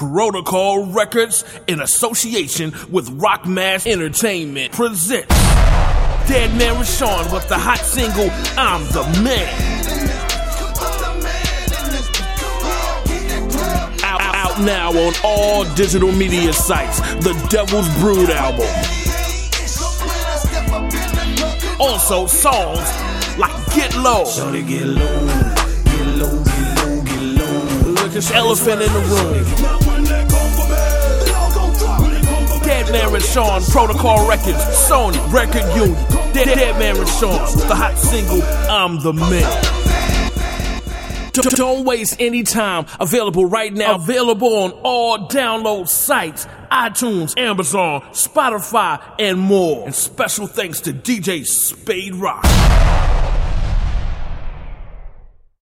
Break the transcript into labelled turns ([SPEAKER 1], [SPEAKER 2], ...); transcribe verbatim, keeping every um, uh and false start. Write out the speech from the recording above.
[SPEAKER 1] Protocol Records, in association with Rockmash Entertainment, presents Dead Man Rashawn with the hot single, I'm the Man. Out, out now on all digital media sites, The Devil's Brood album. Also songs like Get Low,
[SPEAKER 2] Shorty get low, get low, get low, get low.
[SPEAKER 1] Look at Elephant in the Room, Dead Man Rashawn, Protocol Records, Sony Record Union. Dead, Dead Man Rashawn with the hot single, I'm the Man. Don't waste any time. Available right now. Available on all download sites, iTunes, Amazon, Spotify, and more. And special thanks to D J Spade Rock.